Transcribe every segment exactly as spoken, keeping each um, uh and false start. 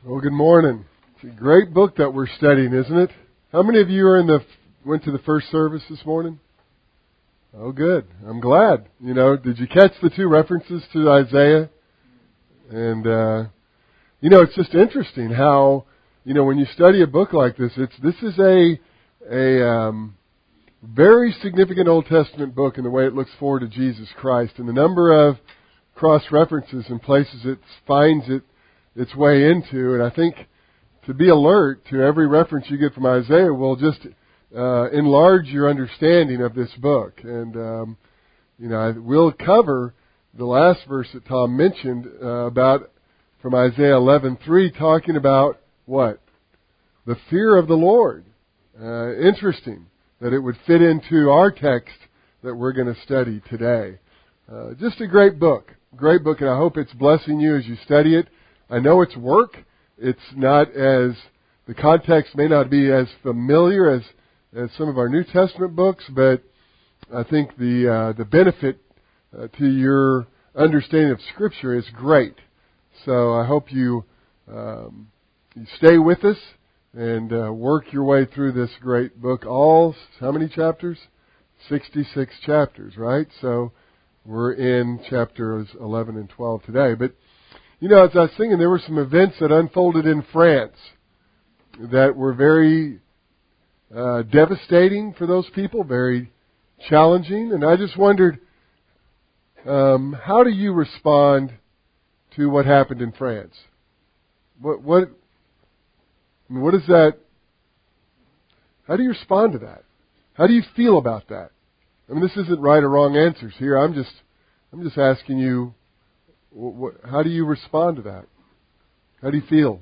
Well, good morning. It's a great book that we're studying, isn't it? How many of you are in the went to the first service this morning? Oh, good. I'm glad. You know, did you catch the two references to Isaiah? And uh, you know, it's just interesting how you know when you study a book like this, it's this is a a um, very significant Old Testament book in the way it looks forward to Jesus Christ, and the number of cross references and places it finds it. its way into, and I think to be alert to every reference you get from Isaiah will just uh, enlarge your understanding of this book. And um, you know, we'll cover the last verse that Tom mentioned uh, about from Isaiah eleven three, talking about what? The fear of the Lord. Uh, interesting that it would fit into our text that we're going to study today. Uh, just a great book, great book, and I hope it's blessing you as you study it. I know it's work. It's not as, the context may not be as familiar as, as some of our New Testament books, but I think the uh, the benefit uh, to your understanding of Scripture is great. So I hope you, um, you stay with us and uh, work your way through this great book. All, how many chapters? sixty-six chapters, right? So we're in chapters eleven and twelve today. But you know, as I was thinking, there were some events that unfolded in France that were very uh, devastating for those people, very challenging. And I just wondered, um, how do you respond to what happened in France? What, what, I mean, what is that? How do you respond to that? How do you feel about that? I mean, this isn't right or wrong answers here. I'm just, I'm just asking you. What, how do you respond to that? How do you feel?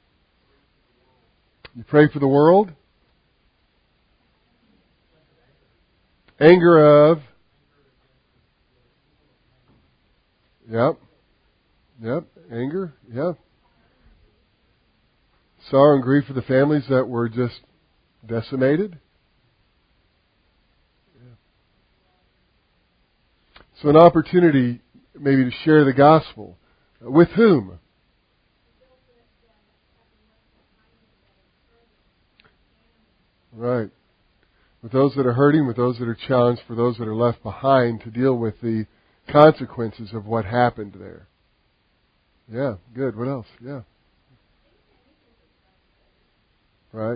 You pray for the world? Anger of? Yep. Yep. Anger? Yep. Sorrow and grief for the families that were just decimated? Yeah. So an opportunity maybe to share the gospel. With whom? Right. With those that are hurting, with those that are challenged, for those that are left behind to deal with the consequences of what happened there. Yeah, good. What else? Yeah. Right.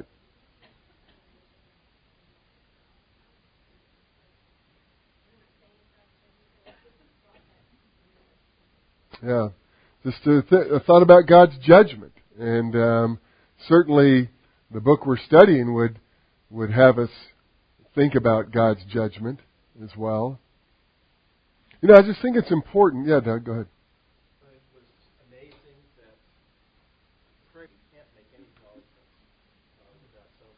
Yeah. Just a, th- a thought about God's judgment. And um, certainly the book we're studying would would have us think about God's judgment as well. You know, I just think it's important. Yeah, Doug, go ahead. It was amazing that prayer can't make any politics uh, without some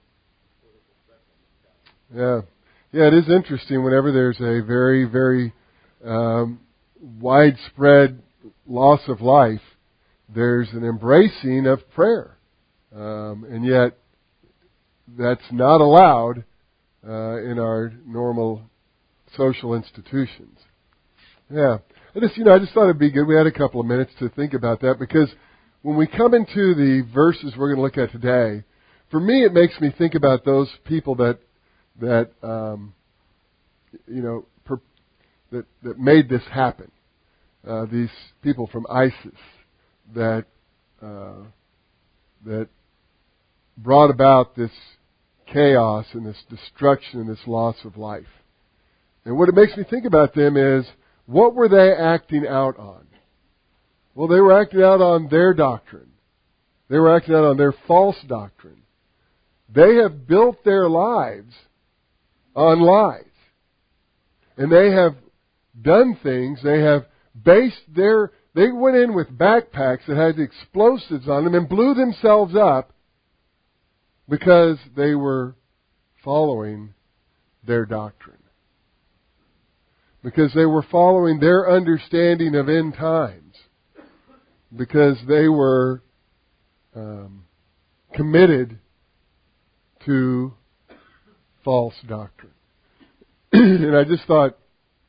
political threat. Yeah. Yeah, it is interesting whenever there's a very, very um, widespread loss of life, there's an embracing of prayer. Um, and yet, that's not allowed uh, in our normal social institutions. Yeah. I just, you know, I just thought it'd be good. We had a couple of minutes to think about that because when we come into the verses we're going to look at today, for me it makes me think about those people that, that, um, you know, per, that, that made this happen. Uh, these people from ISIS that, uh, that brought about this chaos and this destruction and this loss of life. And what it makes me think about them is, what were they acting out on? Well, they were acting out on their doctrine. They were acting out on their false doctrine. They have built their lives on lies. And they have done things, they have based their, they went in with backpacks that had explosives on them and blew themselves up because they were following their doctrine. Because they were following their understanding of end times. Because they were um, committed to false doctrine. And I just thought,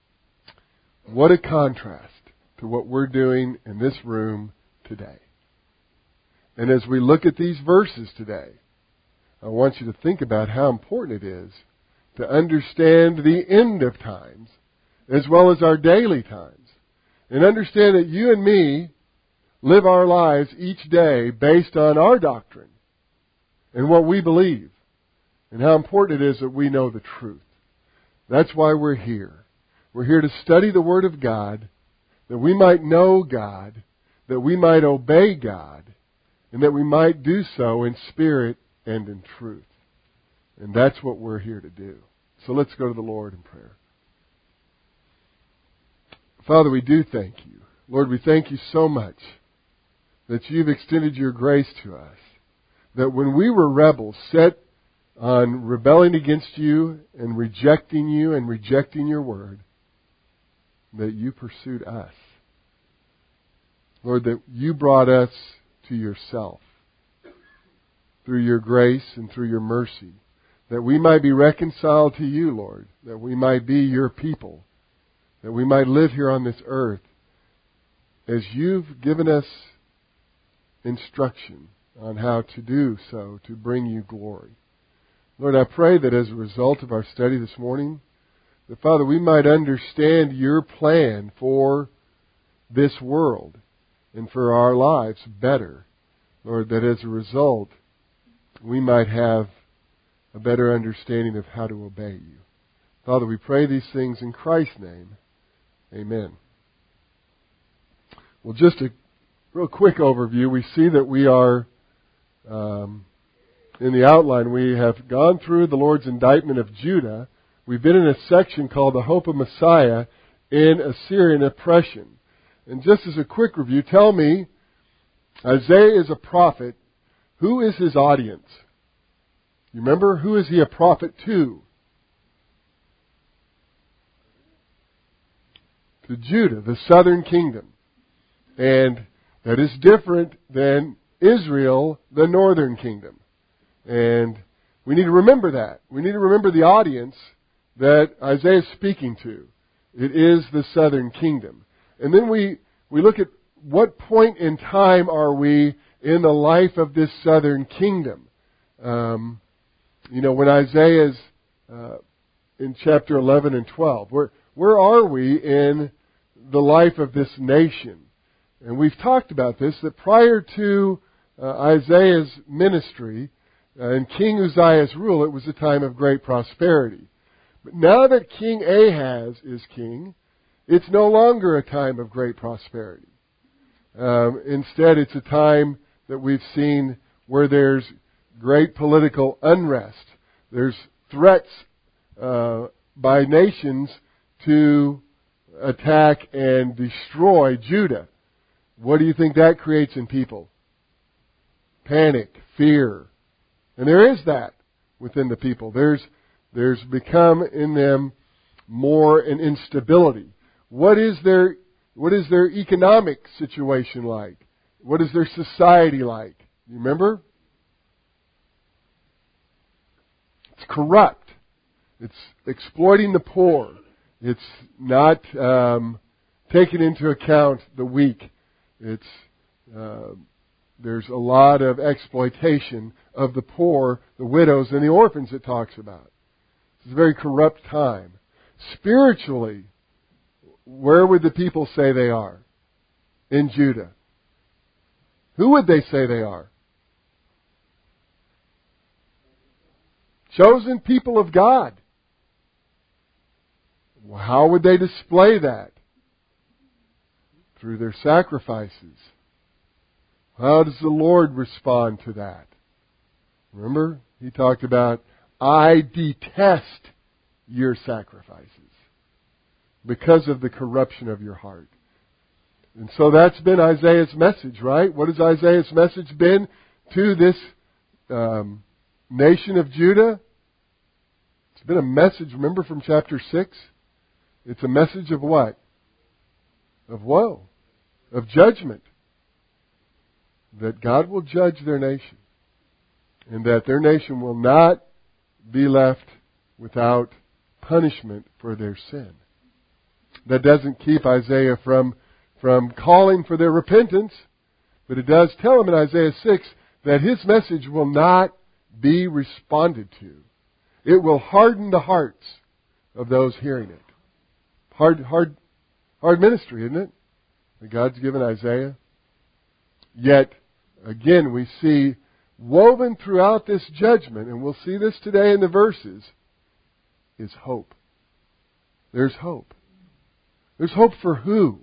what a contrast to what we're doing in this room today. And as we look at these verses today, I want you to think about how important it is to understand the end of times as well as our daily times. And understand that you and me live our lives each day based on our doctrine and what we believe. And how important it is that we know the truth. That's why we're here. We're here to study the Word of God, that we might know God, that we might obey God, and that we might do so in spirit and in truth. And that's what we're here to do. So let's go to the Lord in prayer. Father, we do thank you. Lord, we thank you so much that you've extended your grace to us. That when we were rebels, set on rebelling against you and rejecting you and rejecting your word, that you pursued us. Lord, that you brought us to yourself through your grace and through your mercy, that we might be reconciled to you, Lord, that we might be your people, that we might live here on this earth as you've given us instruction on how to do so to bring you glory. Lord, I pray that as a result of our study this morning, that, Father, we might understand your plan for this world and for our lives better. Lord, that as a result, we might have a better understanding of how to obey you. Father, we pray these things in Christ's name. Amen. Well, just a real quick overview. We see that we are, um, in the outline, we have gone through the Lord's indictment of Judah. We've been in a section called the Hope of Messiah in Assyrian oppression. And just as a quick review, tell me, Isaiah is a prophet. Who is his audience? You remember? Who is he a prophet to? To Judah, the southern kingdom. And that is different than Israel, the northern kingdom. And we need to remember that. We need to remember the audience that Isaiah is speaking to. It is the southern kingdom. And then we, we look at what point in time are we in the life of this southern kingdom. Um, you know, when Isaiah's uh, in chapter eleven and twelve, where, where are we in the life of this nation? And we've talked about this, that prior to uh, Isaiah's ministry uh, and King Uzziah's rule, it was a time of great prosperity. But now that King Ahaz is king, it's no longer a time of great prosperity. Um, instead, it's a time that we've seen where there's great political unrest. There's threats uh, by nations to attack and destroy Judah. What do you think that creates in people? Panic, fear. And there is that within the people. There's there's become in them more an instability. What is their what is their economic situation like? What is their society like? You remember? It's corrupt. It's exploiting the poor. It's not um, taking into account the weak. It's uh, there's a lot of exploitation of the poor, the widows, and the orphans it talks about. It's a very corrupt time. Spiritually, where would the people say they are? In Judah. Who would they say they are? Chosen people of God. How would they display that? Through their sacrifices. How does the Lord respond to that? Remember, He talked about, I detest your sacrifices because of the corruption of your heart. And so that's been Isaiah's message, right? What has Isaiah's message been to this um, nation of Judah? It's been a message, remember, from chapter six? It's a message of what? Of woe. Of judgment. That God will judge their nation. And that their nation will not be left without punishment for their sin. That doesn't keep Isaiah from, from calling for their repentance. But it does tell him in Isaiah six that his message will not be responded to. It will harden the hearts of those hearing it. Hard, hard, hard ministry, isn't it? That God's given Isaiah. Yet, again, we see woven throughout this judgment, and we'll see this today in the verses, is hope. There's hope. There's hope for who?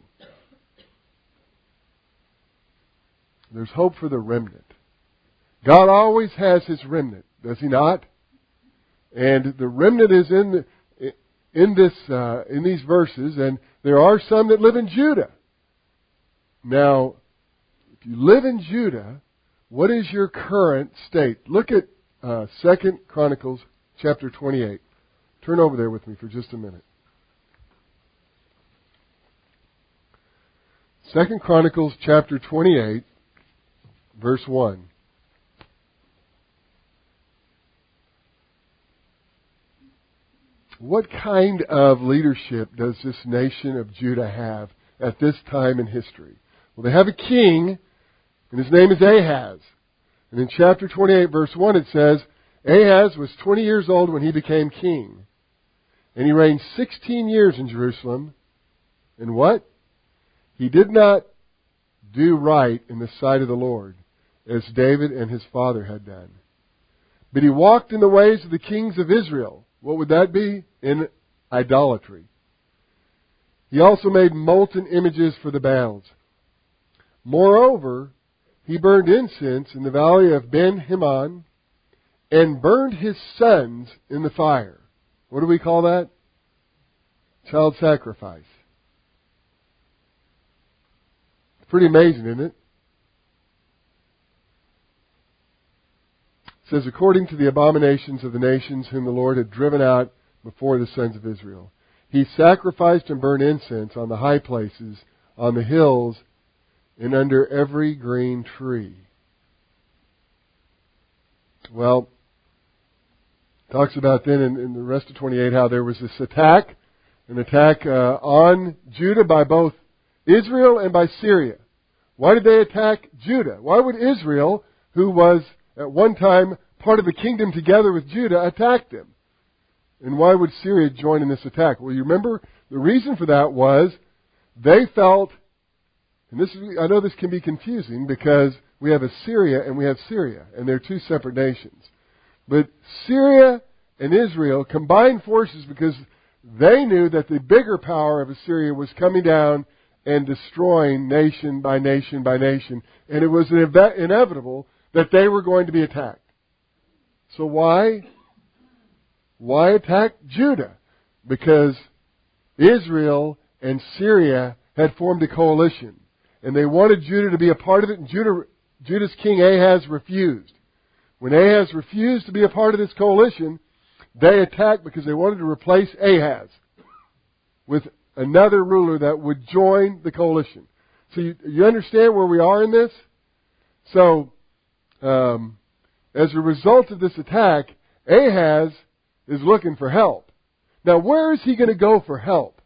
There's hope for the remnant. God always has His remnant, does He not? And the remnant is in the, in this uh, in these verses, and there are some that live in Judah. Now, if you live in Judah, what is your current state? Look at uh, Second Chronicles chapter twenty-eight. Turn over there with me for just a minute. Second Chronicles chapter twenty-eight, verse one. What kind of leadership does this nation of Judah have at this time in history? Well, they have a king, and his name is Ahaz. And in chapter twenty-eight, verse one, it says, Ahaz was twenty years old when he became king. And he reigned sixteen years in Jerusalem. And what? He did not do right in the sight of the Lord, as David and his father had done. But he walked in the ways of the kings of Israel. What would that be? In idolatry. He also made molten images for the Baals. Moreover, he burned incense in the valley of Ben-Hinnom and burned his sons in the fire. What do we call that? Child sacrifice. It's pretty amazing, isn't it? It says, according to the abominations of the nations whom the Lord had driven out before the sons of Israel, he sacrificed and burned incense on the high places, on the hills, and under every green tree. Well, talks about then in, in the rest of twenty-eight how there was this attack, an attack uh, on Judah by both Israel and by Syria. Why did they attack Judah? Why would Israel, who was at one time part of the kingdom together with Judah, attack them? And why would Syria join in this attack? Well, you remember the reason for that was they felt, and this is, I know this can be confusing because we have Assyria and we have Syria, and they're two separate nations. But Syria and Israel combined forces because they knew that the bigger power of Assyria was coming down and destroying nation by nation by nation. And it was inevitable that they were going to be attacked. So why? Why attack Judah? Because Israel and Syria had formed a coalition. And they wanted Judah to be a part of it, and Judah, Judah's king Ahaz refused. When Ahaz refused to be a part of this coalition, they attacked because they wanted to replace Ahaz with another ruler that would join the coalition. So you, you understand where we are in this? So, um, as a result of this attack, Ahaz is looking for help. Now, where is he going to go for help?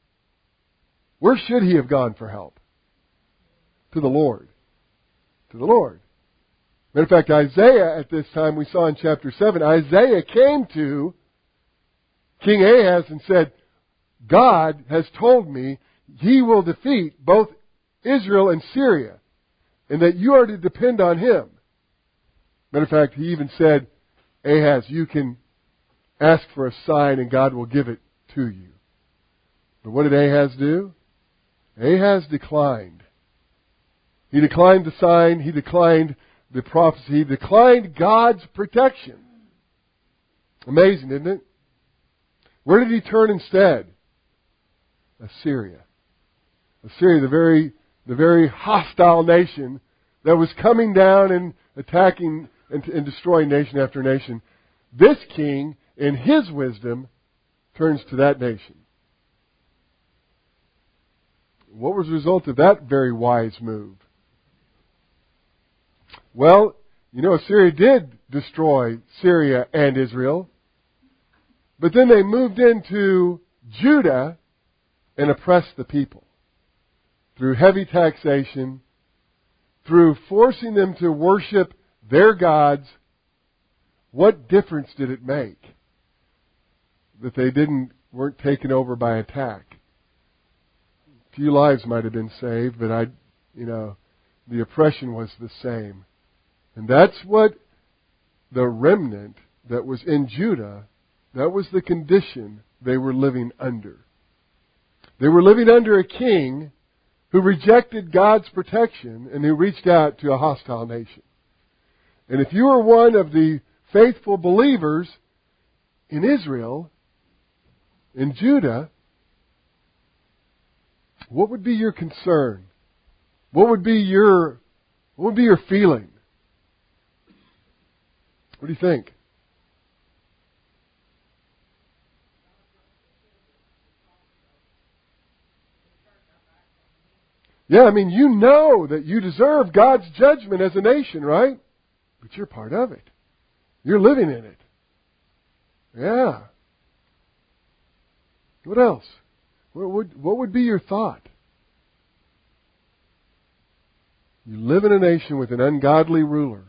Where should he have gone for help? To the Lord. To the Lord. Matter of fact, Isaiah at this time, we saw in chapter seven, Isaiah came to King Ahaz and said, God has told me He will defeat both Israel and Syria, and that you are to depend on Him. Matter of fact, he even said, Ahaz, you can ask for a sign and God will give it to you. But what did Ahaz do? Ahaz declined. He declined the sign. He declined the prophecy. He declined God's protection. Amazing, isn't it? Where did he turn instead? Assyria. Assyria, the very, the very hostile nation that was coming down and attacking and, and destroying nation after nation. This king, in his wisdom, turns to that nation. What was the result of that very wise move? Well, you know, Assyria did destroy Syria and Israel. But then they moved into Judah and oppressed the people through heavy taxation, through forcing them to worship their gods, what difference did it make that they didn't weren't taken over by attack? A few lives might have been saved, but I, you know, the oppression was the same. And that's what the remnant that was in Judah, that was the condition they were living under. They were living under a king who rejected God's protection and who reached out to a hostile nation. And if you were one of the faithful believers in Israel, in Judah, what would be your concern? What would be your what would be your feeling? What do you think? Yeah, I mean, you know that you deserve God's judgment as a nation, right? But you're part of it. You're living in it. Yeah. What else? What would, what would be your thought? You live in a nation with an ungodly ruler.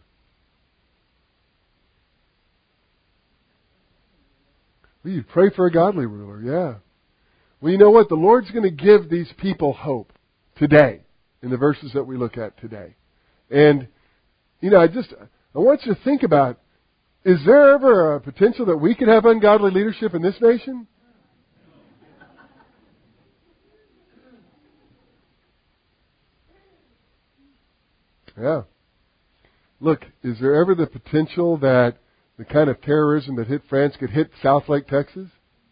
Well, you'd pray for a godly ruler, yeah. Well, you know what? The Lord's going to give these people hope today in the verses that we look at today. And, you know, I just, I want you to think about, is there ever a potential that we could have ungodly leadership in this nation? Yeah. Look, is there ever the potential that the kind of terrorism that hit France could hit Southlake, Texas?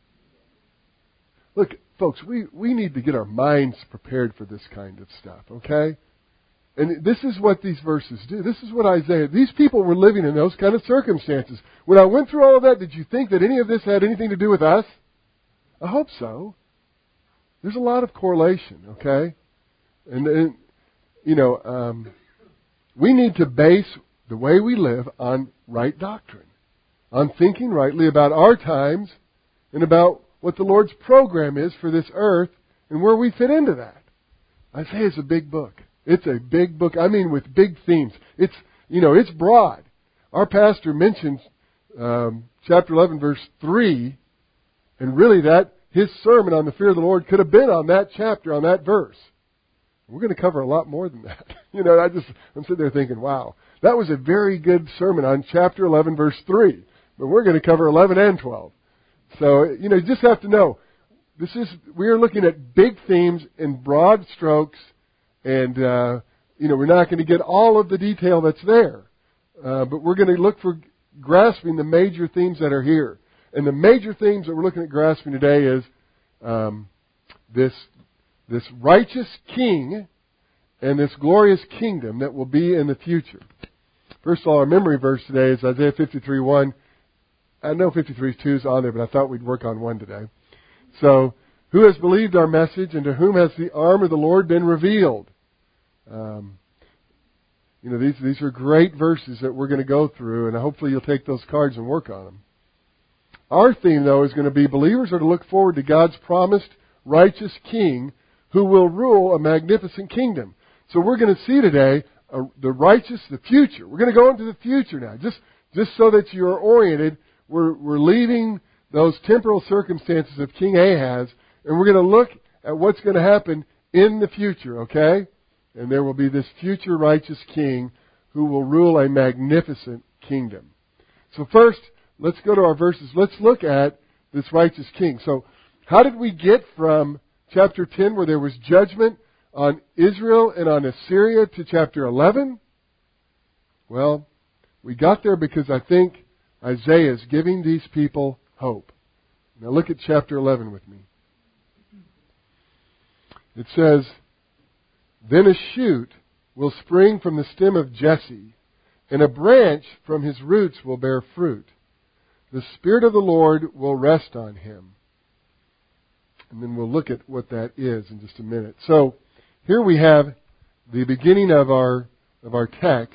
Look, folks, we, we need to get our minds prepared for this kind of stuff, okay? And this is what these verses do. This is what Isaiah, these people were living in those kind of circumstances. When I went through all of that, did you think that any of this had anything to do with us? I hope so. There's a lot of correlation, okay? And, and you know, um, we need to base the way we live on right doctrine, on thinking rightly about our times and about what the Lord's program is for this earth and where we fit into that. Isaiah is a big book. It's a big book. I mean, with big themes. It's, you know, it's broad. Our pastor mentions um, chapter eleven, verse three, and really that his sermon on the fear of the Lord could have been on that chapter, on that verse. We're going to cover a lot more than that. You know, I just, I'm sitting there thinking, wow, that was a very good sermon on chapter eleven, verse three. But we're going to cover eleven and twelve. So, you know, you just have to know, this is, we are looking at big themes in broad strokes, and, uh, you know, we're not going to get all of the detail that's there. Uh, but we're going to look for grasping the major themes that are here. And the major themes that we're looking at grasping today is um, this this righteous king and this glorious kingdom that will be in the future. First of all, our memory verse today is Isaiah fifty-three one. I know fifty-three two is on there, but I thought we'd work on one today. So, who has believed our message, and to whom has the arm of the Lord been revealed? Um, you know, these these are great verses that we're going to go through, and hopefully you'll take those cards and work on them. Our theme, though, is going to be believers are to look forward to God's promised righteous king who will rule a magnificent kingdom. So we're going to see today uh, the righteous, the future. We're going to go into the future now, just just so that you're oriented. We're we're leaving those temporal circumstances of King Ahaz, and we're going to look at what's going to happen in the future, okay? And there will be this future righteous king who will rule a magnificent kingdom. So first, let's go to our verses. Let's look at this righteous king. So how did we get from chapter ten, where there was judgment on Israel and on Assyria, to chapter eleven? Well, we got there because I think Isaiah is giving these people hope. Now look at chapter eleven with me. It says, "Then a shoot will spring from the stem of Jesse, and a branch from his roots will bear fruit. The Spirit of the Lord will rest on him." And then we'll look at what that is in just a minute. So here we have the beginning of our of our text.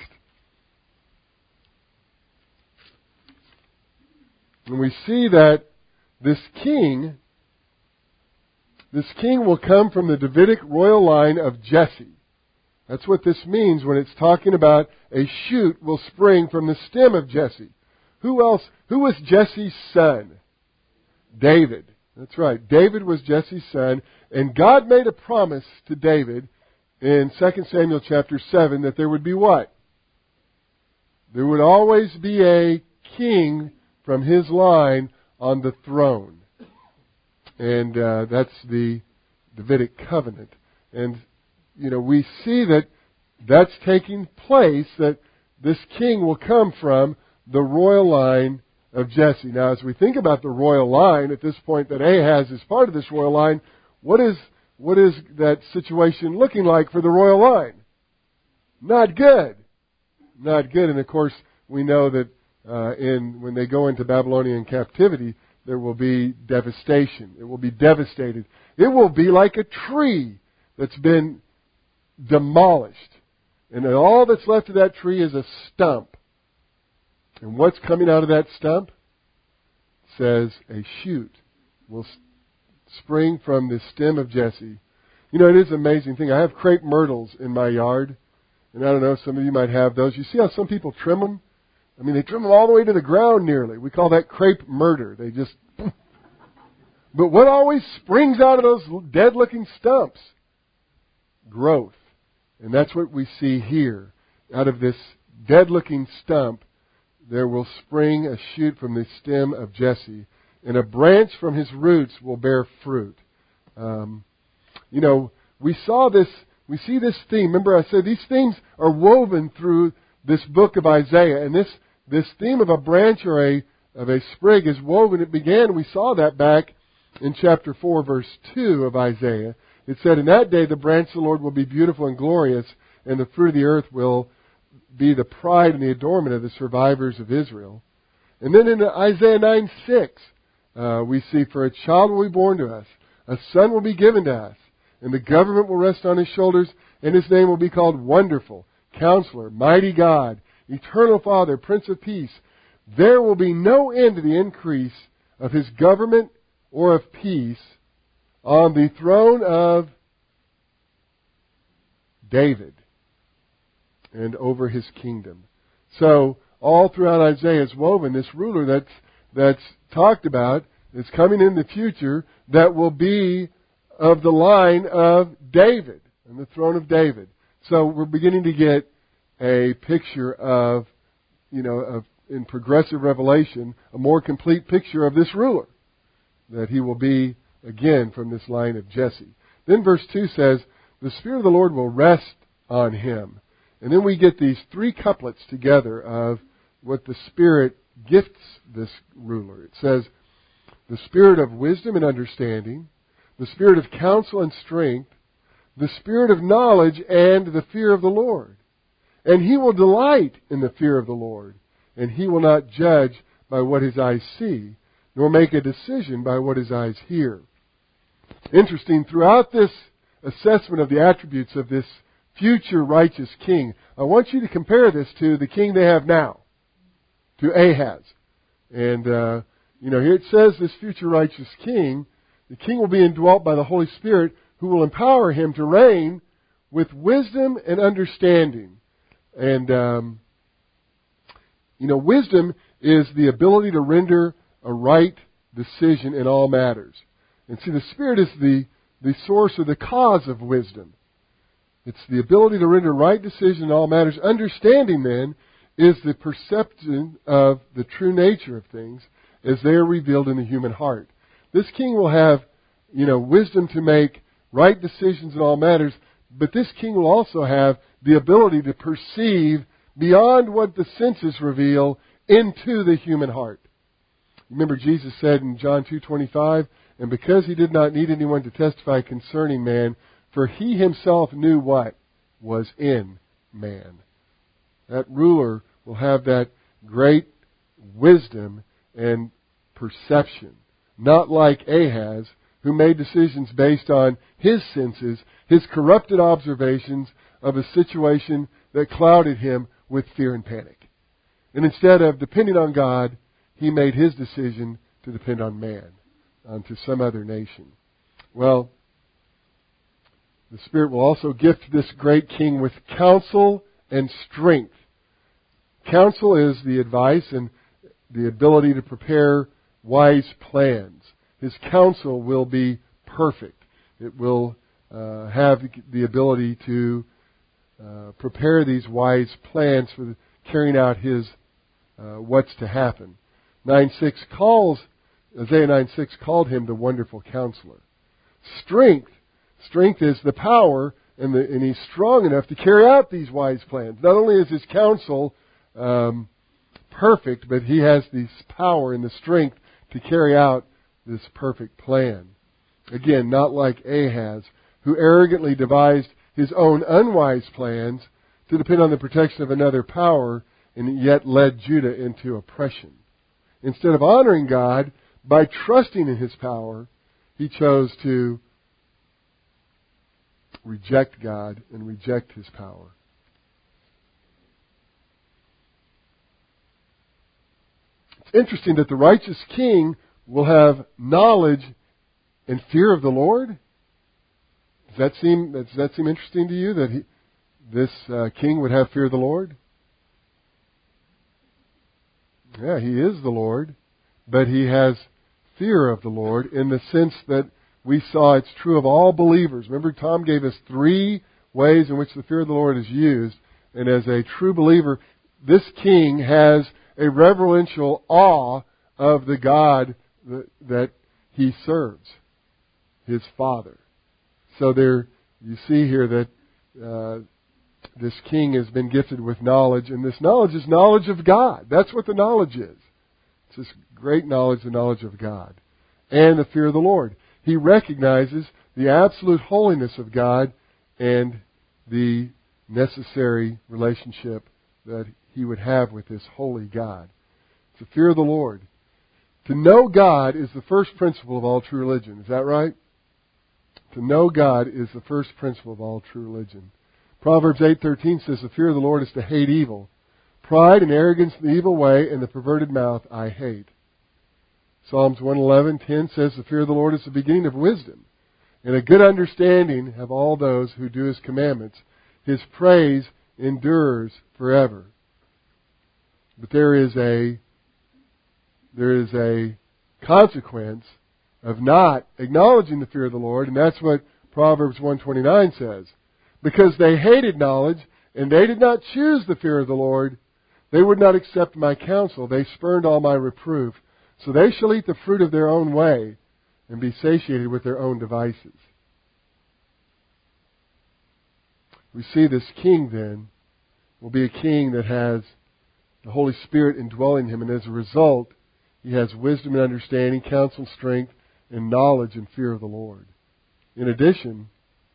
And we see that this king, this king will come from the Davidic royal line of Jesse. That's what this means when it's talking about a shoot will spring from the stem of Jesse. Who else? Who was Jesse's son? David. That's right. David was Jesse's son. And God made a promise to David in Second Samuel chapter seven that there would be what? There would always be a king from his line on the throne. And uh, that's the Davidic covenant. And, you know, we see that that's taking place, that this king will come from the royal line of Jesse. Now, as we think about the royal line, at this point that Ahaz is part of this royal line, what is what is that situation looking like for the royal line? Not good. Not good. And, of course, we know that uh, in when they go into Babylonian captivity, there will be devastation. It will be devastated. It will be like a tree that's been demolished. And all that's left of that tree is a stump. And what's coming out of that stump? It says a shoot will spring from the stem of Jesse. You know, it is an amazing thing. I have crepe myrtles in my yard. And I don't know, some of you might have those. You see how some people trim them? I mean, they trim them all the way to the ground nearly. We call that crepe murder. They just... But what always springs out of those dead-looking stumps? Growth. And that's what we see here. Out of this dead-looking stump, there will spring a shoot from the stem of Jesse, and a branch from his roots will bear fruit. Um, you know, we saw this, we see this theme. Remember I said these themes are woven through this book of Isaiah, and this, this theme of a branch or a, of a sprig is woven. It began, we saw that back in chapter four, verse two of Isaiah. It said, in that day the branch of the Lord will be beautiful and glorious, and the fruit of the earth will be the pride and the adornment of the survivors of Israel. And then in Isaiah nine six, uh, we see, for a child will be born to us, a son will be given to us, and the government will rest on his shoulders, and his name will be called Wonderful, Counselor, Mighty God, Eternal Father, Prince of Peace. There will be no end to the increase of his government or of peace on the throne of David and over his kingdom. So all throughout Isaiah is woven this ruler that's that's talked about, that's coming in the future, that will be of the line of David and the throne of David. So we're beginning to get a picture of, you know, of in progressive revelation, a more complete picture of this ruler, that he will be again from this line of Jesse. Then verse two says, the Spirit of the Lord will rest on him. And then we get these three couplets together of what the Spirit gifts this ruler. It says, the Spirit of wisdom and understanding, the Spirit of counsel and strength, the Spirit of knowledge and the fear of the Lord. And he will delight in the fear of the Lord, and he will not judge by what his eyes see, nor make a decision by what his eyes hear. Interesting, throughout this assessment of the attributes of this future righteous king, I want you to compare this to the king they have now, to Ahaz. And, uh, you know, here it says this future righteous king, the king will be indwelt by the Holy Spirit, who will empower him to reign with wisdom and understanding. And, um, you know, wisdom is the ability to render a right decision in all matters. And see, the Spirit is the, the source or the cause of wisdom. It's the ability to render right decision in all matters. Understanding, then, is the perception of the true nature of things as they are revealed in the human heart. This king will have, you know, wisdom to make right decisions in all matters, but this king will also have the ability to perceive beyond what the senses reveal into the human heart. Remember, Jesus said in John two twenty-five, and because he did not need anyone to testify concerning man, for he himself knew what was in man. That ruler will have that great wisdom and perception, not like Ahaz, who made decisions based on his senses, his corrupted observations of a situation that clouded him with fear and panic. And instead of depending on God, he made his decision to depend on man, onto some other nation. Well, The Spirit will also gift this great king with counsel and strength. Counsel is the advice and the ability to prepare wise plans. His counsel will be perfect. It will uh, have the ability to uh, prepare these wise plans for the, carrying out His uh, what's to happen. nine six calls Isaiah nine six called Him the Wonderful Counselor. Strength, strength is the power, and, the, and He's strong enough to carry out these wise plans. Not only is His counsel um, perfect, but He has this power and the strength to carry out this perfect plan. Again, not like Ahaz, who arrogantly devised his own unwise plans to depend on the protection of another power, and yet led Judah into oppression. Instead of honoring God by trusting in His power, he chose to reject God and reject His power. It's interesting that the righteous king will have knowledge and fear of the Lord. Does that seem does that seem interesting to you, that he, this uh, king would have fear of the Lord? Yeah, he is the Lord, but he has fear of the Lord in the sense that we saw it's true of all believers. Remember, Tom gave us three ways in which the fear of the Lord is used, and as a true believer, this king has a reverential awe of the God that, that he serves, His Father. So there, you see here that uh, this king has been gifted with knowledge, and this knowledge is knowledge of God. That's what the knowledge is. It's this great knowledge, the knowledge of God, and the fear of the Lord. He recognizes the absolute holiness of God and the necessary relationship that he would have with this holy God. It's the fear of the Lord. To know God is the first principle of all true religion. Is that right? To know God is the first principle of all true religion. Proverbs eight thirteen says, the fear of the Lord is to hate evil. Pride and arrogance in the evil way and the perverted mouth I hate. Psalms one eleven ten says, the fear of the Lord is the beginning of wisdom, and a good understanding have all those who do His commandments. His praise endures forever. But there is a there is a consequence of not acknowledging the fear of the Lord, and that's what Proverbs one twenty-nine says. Because they hated knowledge, and they did not choose the fear of the Lord, they would not accept my counsel. They spurned all my reproof. So they shall eat the fruit of their own way, and be satiated with their own devices. We see this king then will be a king that has the Holy Spirit indwelling him, and as a result, he has wisdom and understanding, counsel, strength, and knowledge and fear of the Lord. In addition,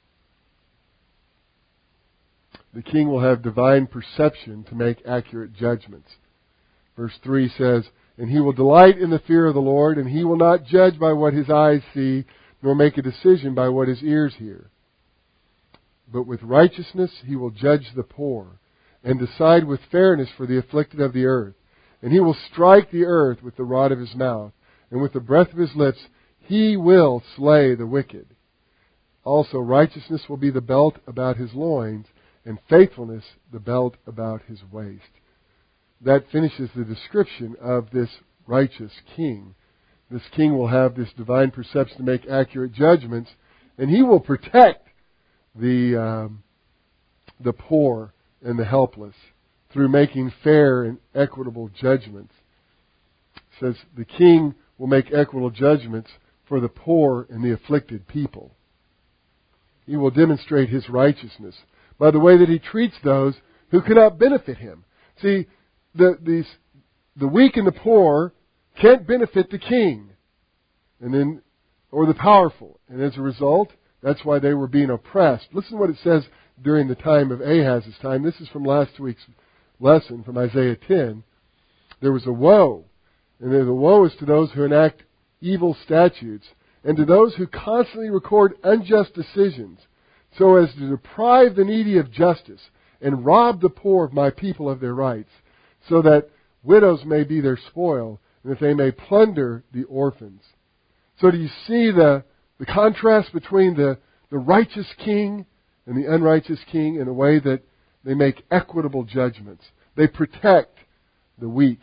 the king will have divine perception to make accurate judgments. Verse three says, and he will delight in the fear of the Lord, and he will not judge by what his eyes see, nor make a decision by what his ears hear. But with righteousness he will judge the poor, and decide with fairness for the afflicted of the earth. And he will strike the earth with the rod of his mouth, and with the breath of his lips he will slay the wicked. Also righteousness will be the belt about his loins, and faithfulness the belt about his waist. That finishes the description of this righteous king. This king will have this divine perception to make accurate judgments, and he will protect the um, the poor and the helpless through making fair and equitable judgments. It says the king will make equitable judgments for the poor and the afflicted people. He will demonstrate his righteousness by the way that he treats those who cannot benefit him. See, the these the weak and the poor can't benefit the king, and then or the powerful, and as a result, that's why they were being oppressed. Listen to what it says during the time of Ahaz's time. This is from last week's lesson from Isaiah ten. There was a woe, and the woe is to those who enact evil statutes, and to those who constantly record unjust decisions, so as to deprive the needy of justice, and rob the poor of my people of their rights, so that widows may be their spoil, and that they may plunder the orphans. So do you see the, the contrast between the the righteous king and the unrighteous king in a way that they make equitable judgments. They protect the weak.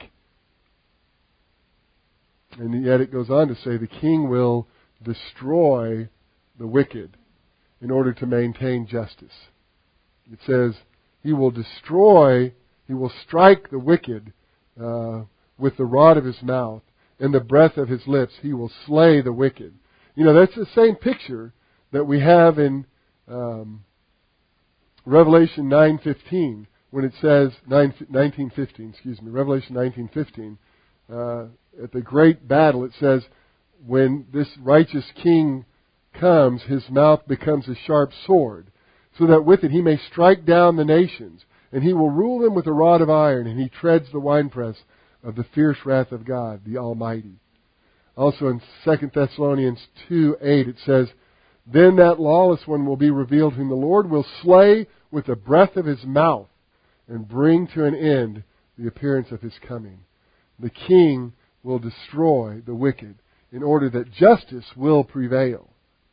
And yet it goes on to say the king will destroy the wicked in order to maintain justice. It says he will destroy, he will strike the wicked uh, with the rod of his mouth and the breath of his lips. He will slay the wicked. You know, that's the same picture that we have in um, Revelation nine fifteen when it says nineteen fifteen. Excuse me, Revelation nineteen fifteen. Uh, at the great battle, it says, when this righteous king comes, his mouth becomes a sharp sword, so that with it he may strike down the nations, and he will rule them with a rod of iron, and he treads the winepress of the fierce wrath of God, the Almighty. Also in Second Thessalonians two eight, it says, then that lawless one will be revealed, whom the Lord will slay with the breath of his mouth, and bring to an end the appearance of his coming. The king will destroy the wicked in order that justice will prevail.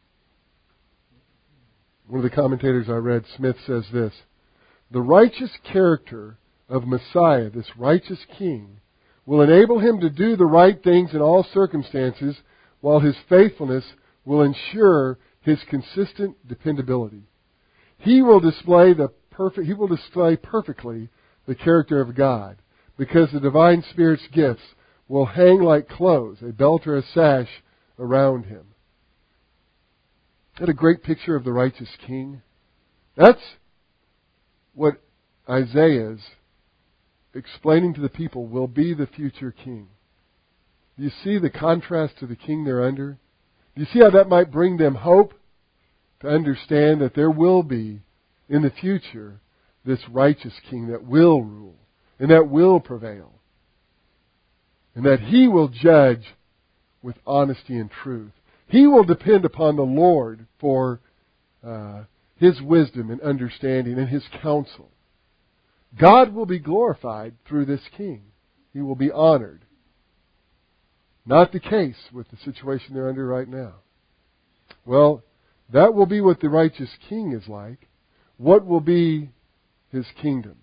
One of the commentators I read, Smith, says this: the righteous character of Messiah, this righteous king, will enable him to do the right things in all circumstances, while his faithfulness will ensure his consistent dependability. He will display the perfect, he will display perfectly the character of God, because the divine Spirit's gifts will hang like clothes, a belt or a sash around him. Isn't that a great picture of the righteous king? That's what Isaiah is explaining to the people will be the future king. Do you see the contrast to the king they're under? Do you see how that might bring them hope to understand that there will be, in the future, this righteous king that will rule and that will prevail, and that he will judge with honesty and truth. He will depend upon the Lord for uh, his wisdom and understanding and his counsel. God will be glorified through this king. He will be honored. Not the case with the situation they're under right now. Well, that will be what the righteous king is like. What will be his kingdom?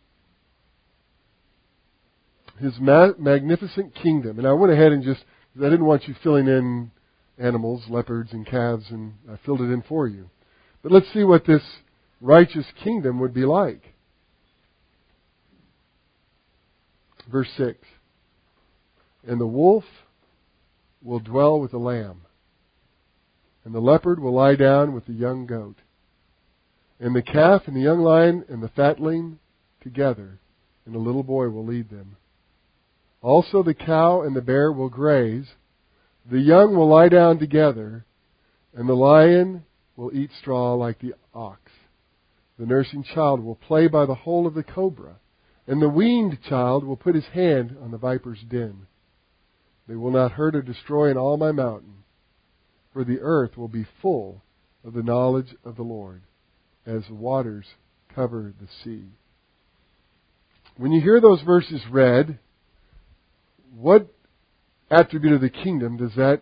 His ma- magnificent kingdom. And I went ahead and just, I didn't want you filling in animals, leopards and calves, and I filled it in for you. But let's see what this righteous kingdom would be like. Verse six. And the wolf will dwell with the lamb, and the leopard will lie down with the young goat, and the calf and the young lion and the fatling together, and the little boy will lead them. Also the cow and the bear will graze, the young will lie down together, and the lion will eat straw like the ox. The nursing child will play by the hole of the cobra, and the weaned child will put his hand on the viper's den. They will not hurt or destroy in all my mountain, for the earth will be full of the knowledge of the Lord, as the waters cover the sea. When you hear those verses read, what attribute of the kingdom does that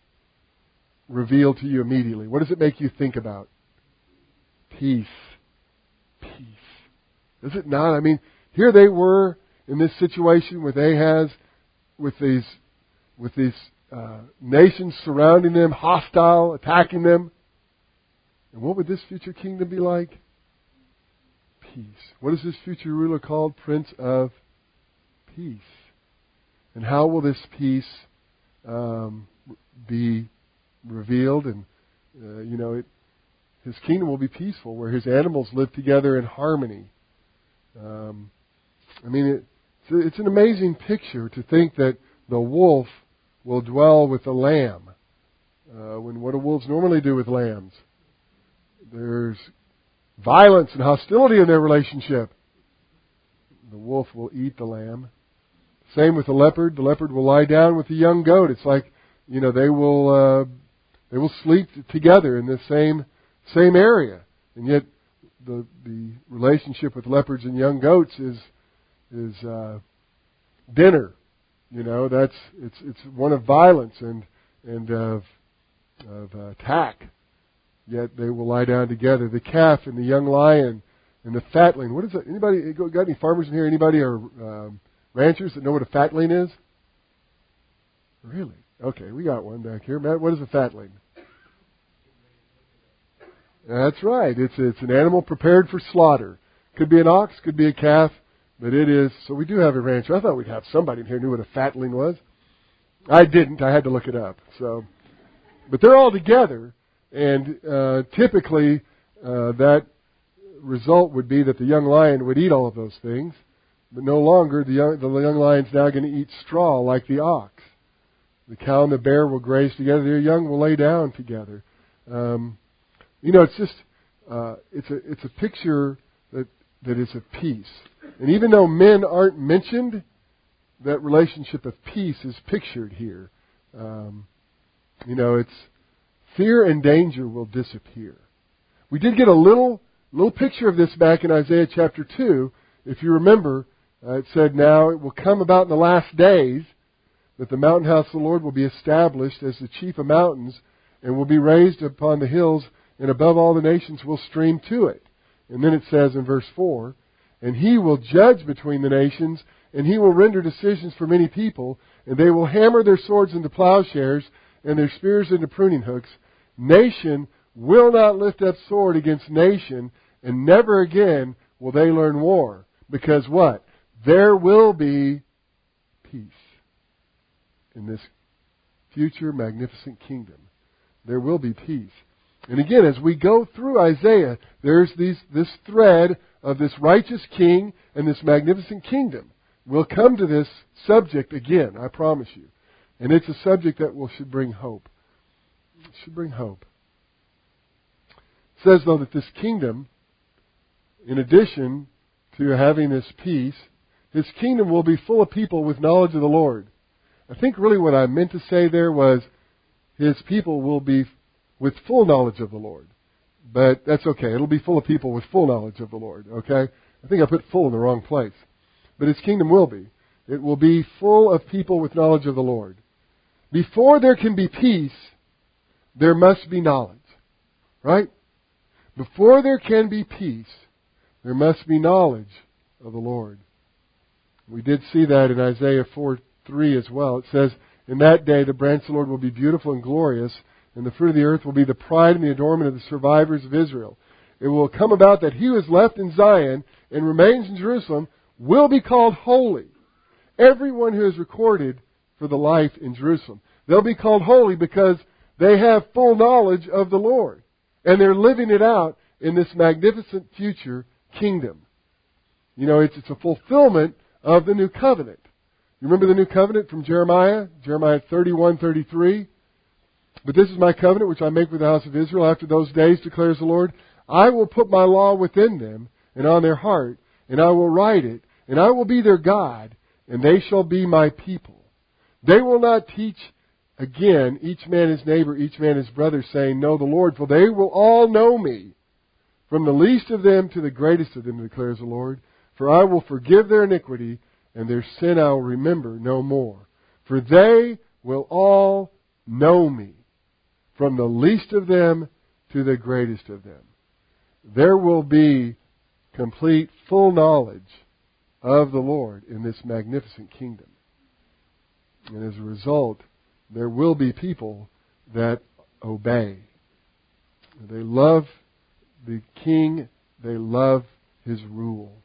reveal to you immediately? What does it make you think about? Peace. Peace. Does it not? I mean, here they were in this situation with Ahaz, with these with these uh, nations surrounding them, hostile, attacking them. And what would this future kingdom be like? Peace. What is this future ruler called? Prince of Peace. And how will this peace um, be revealed? And, uh, you know, it, his kingdom will be peaceful, where his animals live together in harmony. Um, I mean, it, it's, it's an amazing picture to think that the wolf will dwell with the lamb. Uh, when what do wolves normally do with lambs? There's violence and hostility in their relationship. The wolf will eat the lamb. Same with the leopard. The leopard will lie down with the young goat. It's like, you know, they will uh, they will sleep together in the same same area, and yet the the relationship with leopards and young goats is is uh, dinner. You know, that's it's it's one of violence and and of of uh, attack. yet they will lie down together. The calf and the young lion and the fatling. What is it? Anybody got any farmers in here? Anybody are um, ranchers that know what a fatling is? Really? Okay, we got one back here. Matt, what is a fatling? That's right. It's it's an animal prepared for slaughter. Could be an ox, could be a calf, but it is. So we do have a rancher. I thought we'd have somebody in here who knew what a fatling was. I didn't. I had to look it up. So, but they're all together, and uh, typically uh, that result would be that the young lion would eat all of those things, but no longer. The young the young lion's now going to eat straw like the ox. The cow and the bear will graze together. Their young will lay down together. Um, you know, it's just uh, it's a it's a picture that that is of peace. And even though men aren't mentioned, that relationship of peace is pictured here. Um, you know, it's fear and danger will disappear. We did get a little little picture of this back in Isaiah chapter two. If you remember, uh, it said, "Now it will come about in the last days that the mountain house of the Lord will be established as the chief of mountains, and will be raised upon the hills, and above all the nations will stream to it." And then it says in verse four, "And he will judge between the nations, and he will render decisions for many people, and they will hammer their swords into plowshares, and their spears into pruning hooks. Nation will not lift up sword against nation, and never again will they learn war." Because what? There will be peace in this future magnificent kingdom. There will be peace. And again, as we go through Isaiah, there's these, this thread of this righteous king and this magnificent kingdom. We'll come to this subject again, I promise you. And it's a subject that will should bring hope. It should bring hope. It says, though, that this kingdom, in addition to having this peace, his kingdom will be full of people with knowledge of the Lord. I think really what I meant to say there was his people will be with full knowledge of the Lord. But that's okay. It'll be full of people with full knowledge of the Lord. Okay? I think I put full in the wrong place. But his kingdom will be. It will be full of people with knowledge of the Lord. Before there can be peace, there must be knowledge. Right? Before there can be peace, there must be knowledge of the Lord. We did see that in Isaiah four three as well. It says, "In that day the branch of the Lord will be beautiful and glorious, and the fruit of the earth will be the pride and the adornment of the survivors of Israel. It will come about that he who is left in Zion and remains in Jerusalem will be called holy. Everyone who is recorded for the life in Jerusalem." They'll be called holy because they have full knowledge of the Lord. And they're living it out in this magnificent future kingdom. You know, it's, it's a fulfillment of the new covenant. You remember the new covenant from Jeremiah? Jeremiah thirty-one thirty-three. "But this is my covenant which I make with the house of Israel after those days, declares the Lord. I will put my law within them and on their heart, and I will write it, and I will be their God, and they shall be my people. They will not teach again each man his neighbor, each man his brother, saying, Know the Lord, for they will all know me, from the least of them to the greatest of them, declares the Lord. For I will forgive their iniquity, and their sin I will remember no more. For they will all know me, from the least of them to the greatest of them." There will be complete, full knowledge of the Lord in this magnificent kingdom. And as a result, there will be people that obey. They love the king. They love his rule.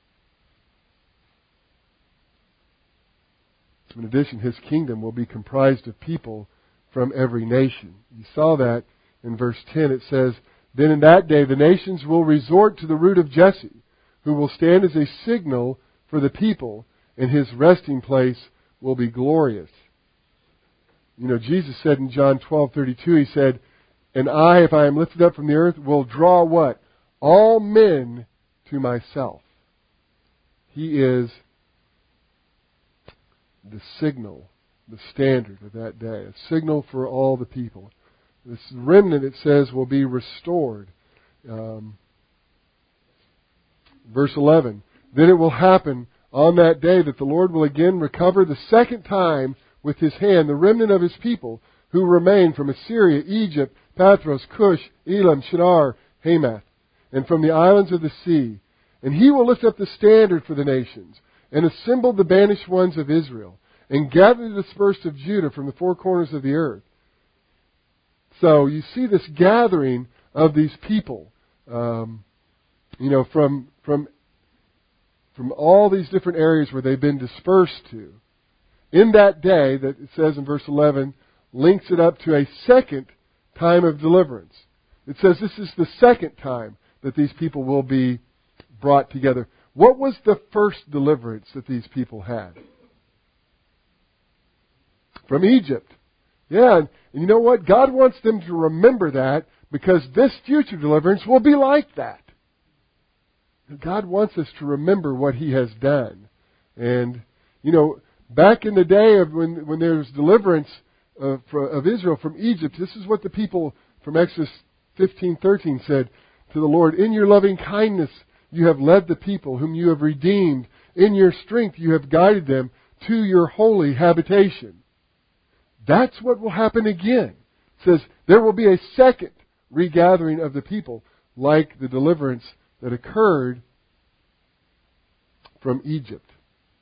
In addition, his kingdom will be comprised of people from every nation. You saw that in verse ten. It says, "Then in that day the nations will resort to the root of Jesse, who will stand as a signal for the people, and his resting place will be glorious." You know, Jesus said in John twelve thirty-two, he said, "And I, if I am lifted up from the earth, will draw" what? "All men to myself." He is the signal, the standard of that day, a signal for all the people. This remnant, it says, will be restored. Um, verse eleven, "Then it will happen on that day that the Lord will again recover the second time with his hand the remnant of his people who remain from Assyria, Egypt, Pathros, Cush, Elam, Shinar, Hamath, and from the islands of the sea. And he will lift up the standard for the nations, and assemble the banished ones of Israel, and gather the dispersed of Judah from the four corners of the earth. So you see this gathering of these people, um, you know, from from from all these different areas where they've been dispersed to. In that day, that it says in verse eleven, links it up to a second time of deliverance. It says this is the second time that these people will be brought together. What was the first deliverance that these people had? From Egypt. Yeah, and, and you know what? God wants them to remember that, because this future deliverance will be like that. God wants us to remember what He has done. And, you know, back in the day of when, when there was deliverance of, of Israel from Egypt, this is what the people from Exodus fifteen thirteen said to the Lord. In your loving kindness you have led the people whom you have redeemed. In your strength you have guided them to your holy habitation. That's what will happen again. It says there will be a second regathering of the people, like the deliverance that occurred from Egypt.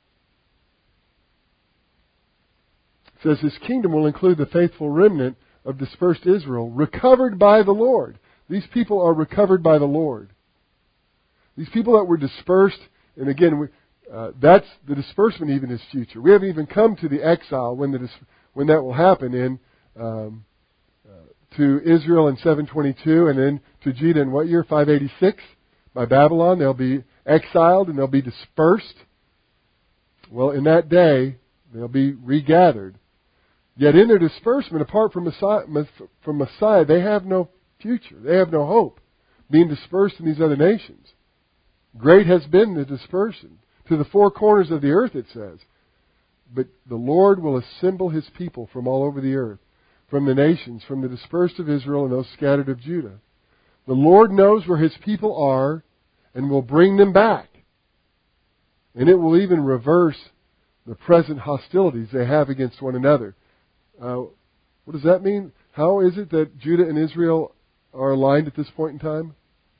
It says His kingdom will include the faithful remnant of dispersed Israel, recovered by the Lord. These people are recovered by the Lord. These people that were dispersed, and again, we, uh, that's the disbursement even is future. We haven't even come to the exile when the dis- when that will happen in um, uh, to Israel in seven twenty-two, and then to Judah in what year? five eighty-six by Babylon. They'll be exiled and they'll be dispersed. Well, in that day, they'll be regathered. Yet in their disbursement, apart from Messiah, from Messiah, they have no future. They have no hope, being dispersed in these other nations. Great has been the dispersion to the four corners of the earth, it says. But the Lord will assemble His people from all over the earth, from the nations, from the dispersed of Israel and those scattered of Judah. The Lord knows where His people are and will bring them back. And it will even reverse the present hostilities they have against one another. Uh, what does that mean? How is it that Judah and Israel are aligned at this point in time?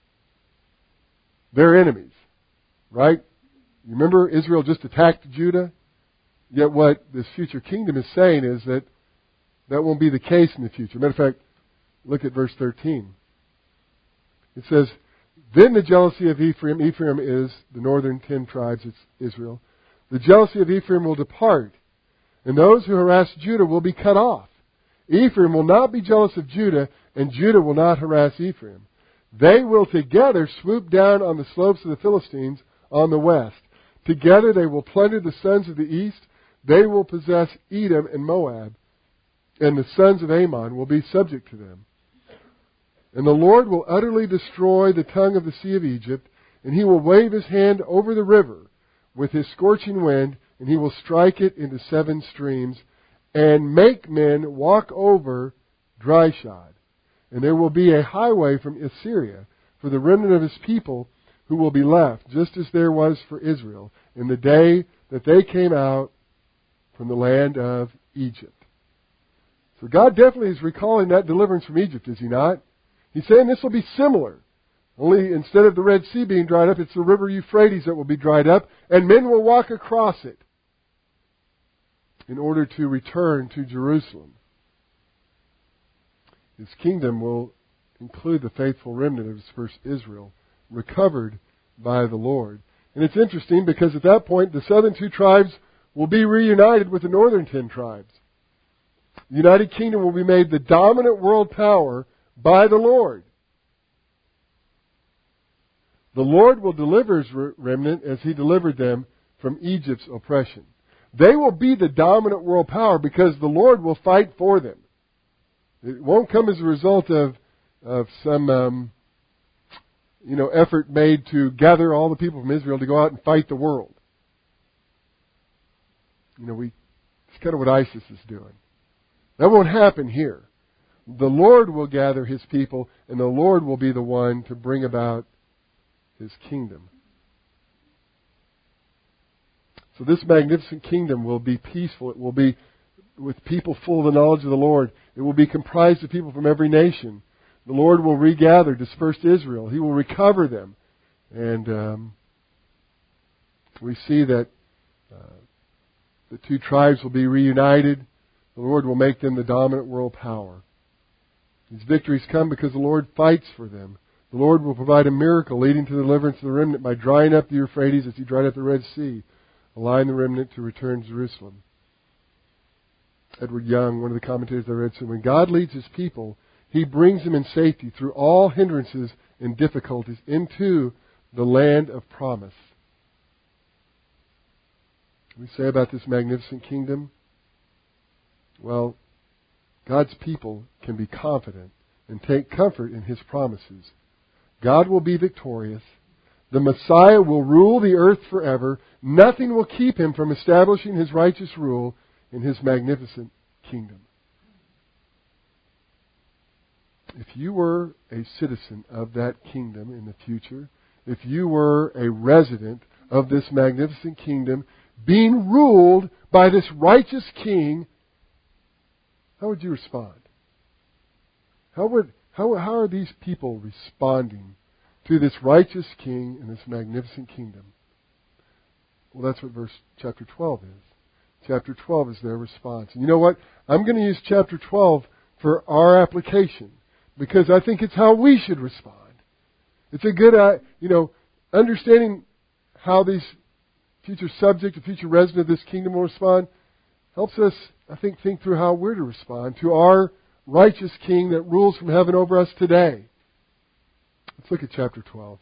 They're enemies, right? You remember Israel just attacked Judah? Yet what this future kingdom is saying is that that won't be the case in the future. Matter of fact, look at verse thirteen. It says, then the jealousy of Ephraim, Ephraim is the northern ten tribes, it's Israel. The jealousy of Ephraim will depart, and those who harass Judah will be cut off. Ephraim will not be jealous of Judah, and Judah will not harass Ephraim. They will together swoop down on the slopes of the Philistines on the west. Together they will plunder the sons of the east. They will possess Edom and Moab, and the sons of Ammon will be subject to them. And the Lord will utterly destroy the tongue of the sea of Egypt, and He will wave His hand over the river with His scorching wind, and He will strike it into seven streams, and make men walk over dry shod. And there will be a highway from Assyria for the remnant of His people who will be left, just as there was for Israel in the day that they came out from the land of Egypt. So God definitely is recalling that deliverance from Egypt, is He not? He's saying this will be similar. Only instead of the Red Sea being dried up, it's the river Euphrates that will be dried up, and men will walk across it in order to return to Jerusalem. His kingdom will include the faithful remnant of dispersed Israel, recovered by the Lord. And it's interesting because at that point, the southern two tribes will be reunited with the northern ten tribes. The United Kingdom will be made the dominant world power by the Lord. The Lord will deliver His remnant as He delivered them from Egypt's oppression. They will be the dominant world power because the Lord will fight for them. It won't come as a result of of some um, you know effort made to gather all the people from Israel to go out and fight the world. You know, we it's kind of what ISIS is doing. That won't happen here. The Lord will gather His people, and the Lord will be the one to bring about His kingdom. So this magnificent kingdom will be peaceful. It will be with people full of the knowledge of the Lord. It will be comprised of people from every nation. The Lord will regather dispersed Israel. He will recover them. And um, we see that uh, the two tribes will be reunited. The Lord will make them the dominant world power. These victories come because the Lord fights for them. The Lord will provide a miracle leading to the deliverance of the remnant by drying up the Euphrates as He dried up the Red Sea, allowing the remnant to return to Jerusalem. Edward Young, one of the commentators I read, said, when God leads His people, He brings them in safety through all hindrances and difficulties into the land of promise. We say about this magnificent kingdom, well, God's people can be confident and take comfort in His promises. God will be victorious. The Messiah will rule the earth forever. Nothing will keep Him from establishing His righteous rule in His magnificent kingdom. If you were a citizen of that kingdom in the future, if you were a resident of this magnificent kingdom, being ruled by this righteous king, how would you respond? How would how how are these people responding to this righteous king and this magnificent kingdom? Well, that's what verse chapter twelve is. Chapter twelve is their response. And you know what? I'm going to use chapter twelve for our application because I think it's how we should respond. It's a good, uh, you know, understanding how these future subject, the future resident of this kingdom will respond, helps us, I think, think through how we're to respond to our righteous king that rules from heaven over us today. Let's look at chapter twelve.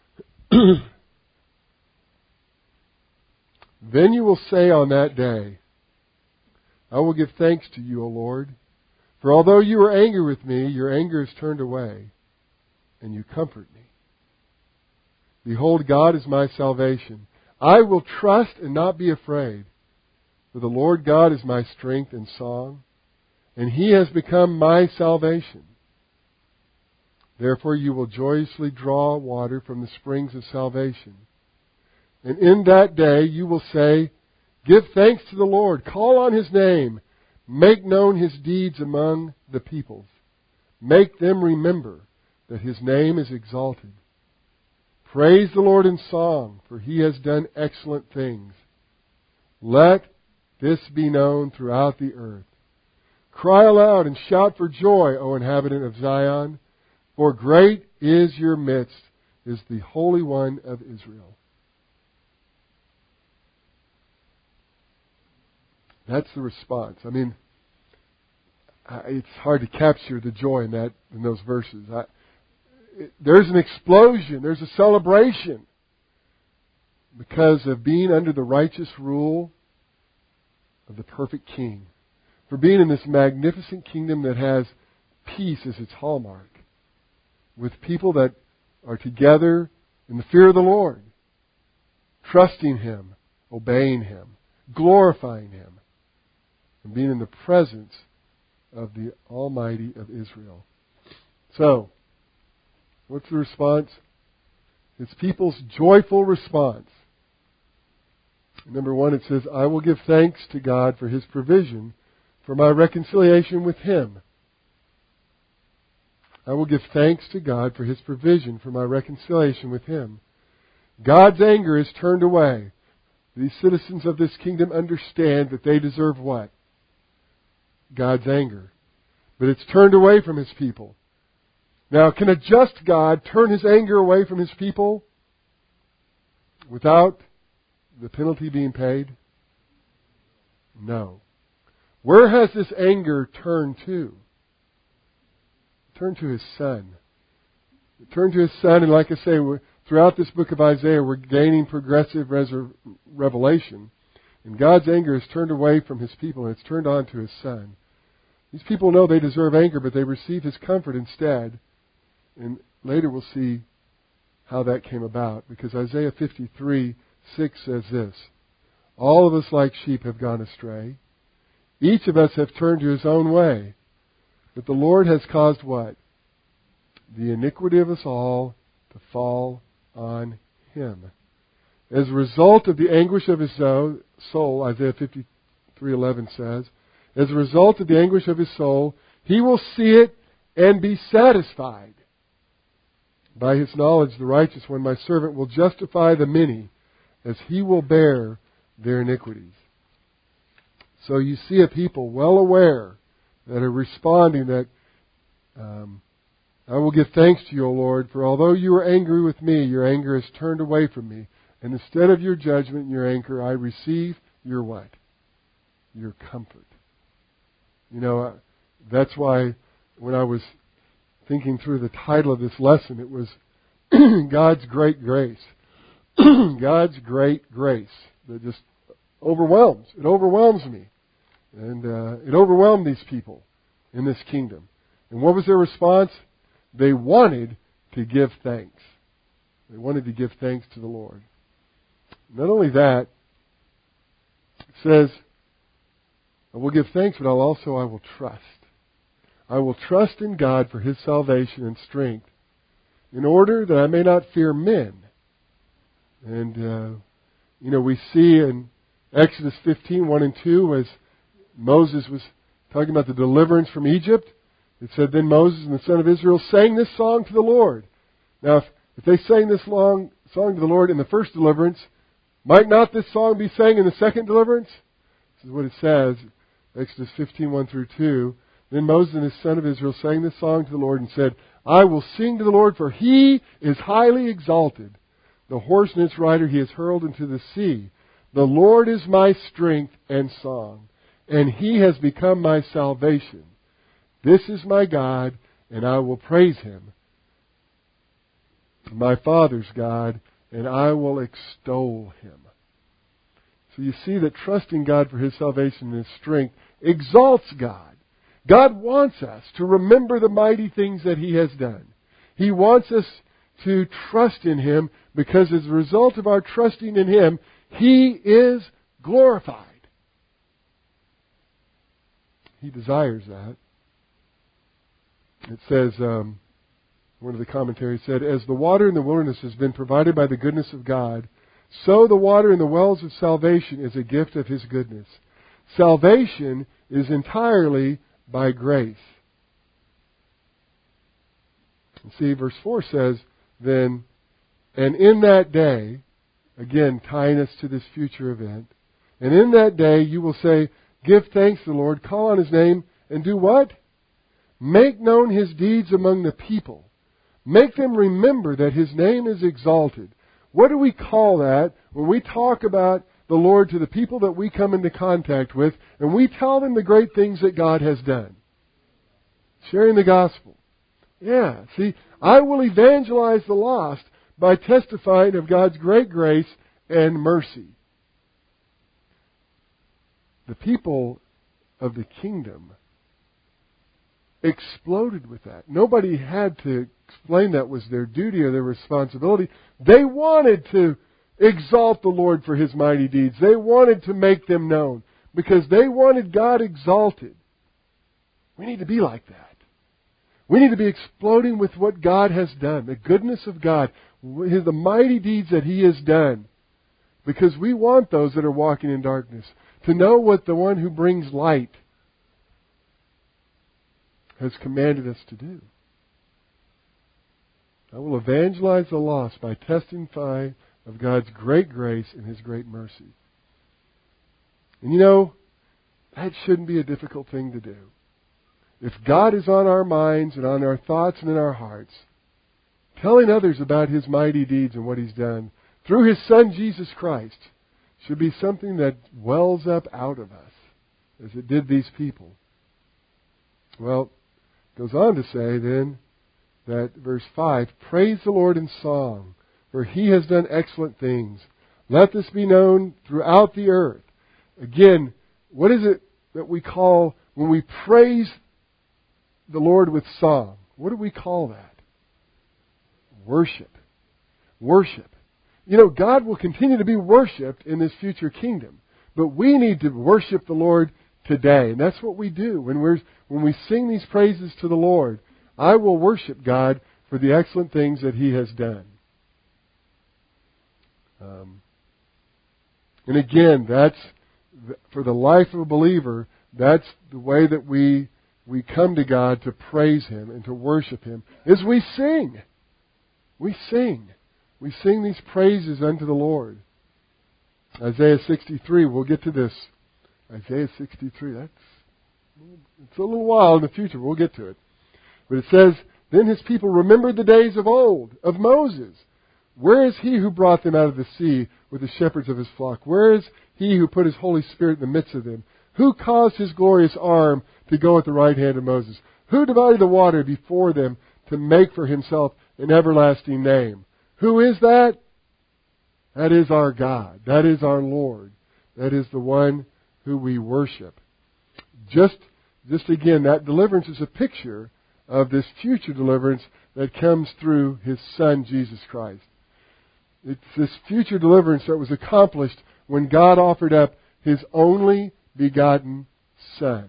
Then you will say on that day, I will give thanks to you, O Lord, for although you were angry with me, your anger is turned away, and you comfort me. Behold, God is my salvation. I will trust and not be afraid, for the Lord God is my strength and song, and He has become my salvation. Therefore you will joyously draw water from the springs of salvation. And in that day you will say, give thanks to the Lord, call on His name, make known His deeds among the peoples. Make them remember that His name is exalted. Praise the Lord in song, for He has done excellent things. Let this be known throughout the earth. Cry aloud and shout for joy, O inhabitant of Zion, for great is your midst, is the Holy One of Israel. That's the response. I mean, it's hard to capture the joy in that in those verses. I, it, there's an explosion. There's a celebration because of being under the righteous rule of the perfect King. For being in this magnificent kingdom that has peace as its hallmark, with people that are together in the fear of the Lord, trusting Him, obeying Him, glorifying Him, and being in the presence of the Almighty of Israel. So, what's the response? It's people's joyful response. Number one, it says, I will give thanks to God for His provision for my reconciliation with Him. I will give thanks to God for His provision for my reconciliation with Him. God's anger is turned away. These citizens of this kingdom understand that they deserve what? God's anger. But it's turned away from His people. Now, can a just God turn His anger away from His people without the penalty being paid? No. Where has this anger turned to? Turned to His Son. It turned to His Son, and like I say, we're, throughout this book of Isaiah, we're gaining progressive res- revelation. And God's anger is turned away from His people, and it's turned on to His Son. These people know they deserve anger, but they receive His comfort instead. And later we'll see how that came about, because Isaiah fifty-three six says this, all of us like sheep have gone astray. Each of us have turned to his own way. But the Lord has caused what? The iniquity of us all to fall on Him. As a result of the anguish of His soul, Isaiah fifty-three eleven says, as a result of the anguish of His soul, He will see it and be satisfied. By his knowledge, the righteous one, my servant, will justify the many, as he will bear their iniquities. So you see a people well aware that are responding that um, I will give thanks to you, O Lord, for although you are angry with me, your anger has turned away from me. And instead of your judgment and your anger, I receive your what? Your comfort. You know, that's why when I was thinking through the title of this lesson, it was God's Great Grace. God's Great Grace that just overwhelms. It overwhelms me. And uh, it overwhelmed these people in this kingdom. And what was their response? They wanted to give thanks. They wanted to give thanks to the Lord. Not only that, it says, I will give thanks, but I'll also I will trust. I will trust in God for His salvation and strength, in order that I may not fear men. And, uh, you know, we see in Exodus fifteen, one and two, as Moses was talking about the deliverance from Egypt, it said, then Moses and the son of Israel sang this song to the Lord. Now, if, if they sang this long song to the Lord in the first deliverance, might not this song be sang in the second deliverance? This is what it says, Exodus fifteen, one through two. Then Moses and his son of Israel sang this song to the Lord and said, I will sing to the Lord, for He is highly exalted. The horse and its rider He has hurled into the sea. The Lord is my strength and song, and He has become my salvation. This is my God, and I will praise Him. My Father's God, and I will extol Him. So you see that trusting God for His salvation and His strength exalts God. God wants us to remember the mighty things that He has done. He wants us to trust in Him because as a result of our trusting in Him, He is glorified. He desires that. It says, um, one of the commentaries said, as the water in the wilderness has been provided by the goodness of God, so the water in the wells of salvation is a gift of His goodness. Salvation is entirely by grace. And see, verse four says, then, and in that day, again, tying us to this future event, and in that day you will say, give thanks to the Lord, call on His name, and do what? Make known His deeds among the people. Make them remember that His name is exalted. What do we call that when we talk about the Lord to the people that we come into contact with, and we tell them the great things that God has done? Sharing the gospel. Yeah, see, I will evangelize the lost by testifying of God's great grace and mercy. The people of the kingdom exploded with that. Nobody had to explain that was their duty or their responsibility. They wanted to exalt the Lord for His mighty deeds. They wanted to make them known because they wanted God exalted. We need to be like that. We need to be exploding with what God has done, the goodness of God, the mighty deeds that He has done. Because we want those that are walking in darkness to know what the one who brings light has commanded us to do. I will evangelize the lost by testifying of God's great grace and His great mercy. And you know, that shouldn't be a difficult thing to do. If God is on our minds and on our thoughts and in our hearts, telling others about His mighty deeds and what He's done through His Son Jesus Christ should be something that wells up out of us, as it did these people. Well, it goes on to say then that verse five, praise the Lord in song, for He has done excellent things. Let this be known throughout the earth. Again, what is it that we call when we praise the Lord with song? What do we call that? Worship. Worship. You know, God will continue to be worshipped in this future kingdom. But we need to worship the Lord today. And that's what we do. When we're when we sing these praises to the Lord, I will worship God for the excellent things that He has done. Um, and again, that's for the life of a believer, that's the way that we we come to God to praise Him and to worship Him is we sing. We sing. We sing these praises unto the Lord. Isaiah sixty-three, we'll get to this. Isaiah sixty-three, that's it's a little while in the future. We'll get to it. But it says, then His people remembered the days of old, of Moses. Where is He who brought them out of the sea with the shepherds of His flock? Where is He who put His Holy Spirit in the midst of them? Who caused His glorious arm to go at the right hand of Moses? Who divided the water before them to make for Himself an everlasting name? Who is that? That is our God. That is our Lord. That is the one who we worship. Just, just again, that deliverance is a picture of this future deliverance that comes through His Son, Jesus Christ. It's this future deliverance that was accomplished when God offered up His only begotten Son.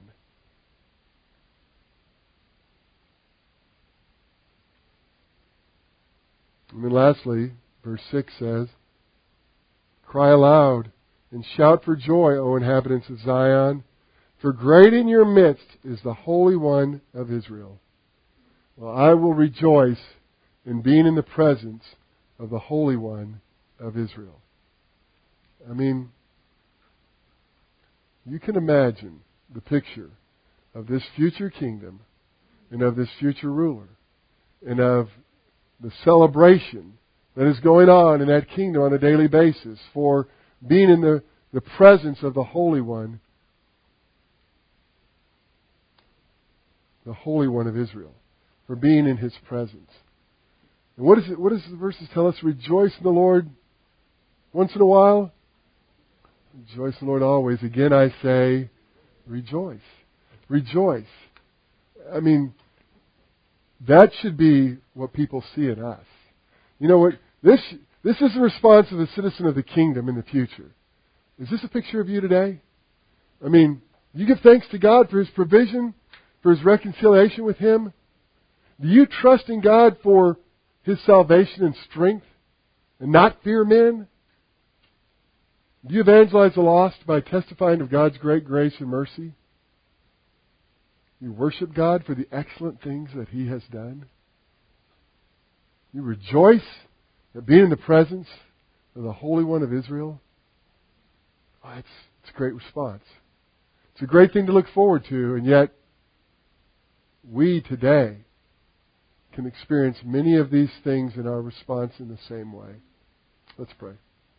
And then lastly, verse six says, cry aloud and shout for joy, O inhabitants of Zion, for great in your midst is the Holy One of Israel. Well, I will rejoice in being in the presence of the Holy One of Israel. I mean, you can imagine the picture of this future kingdom and of this future ruler and of the celebration that is going on in that kingdom on a daily basis for being in the, the presence of the Holy One, the Holy One of Israel, for being in His presence. And what is it? What does the verses tell us? Rejoice in the Lord once in a while. Rejoice in the Lord always. Again I say, rejoice. Rejoice. I mean, that should be what people see in us. You know what? This this is the response of a citizen of the kingdom in the future. Is this a picture of you today? I mean, you give thanks to God for His provision, for His reconciliation with Him? Do you trust in God for His salvation and strength and not fear men? Do you evangelize the lost by testifying of God's great grace and mercy? You worship God for the excellent things that He has done? You rejoice at being in the presence of the Holy One of Israel? Oh, it's, it's a great response. It's a great thing to look forward to, and yet we today can experience many of these things in our response in the same way. Let's pray.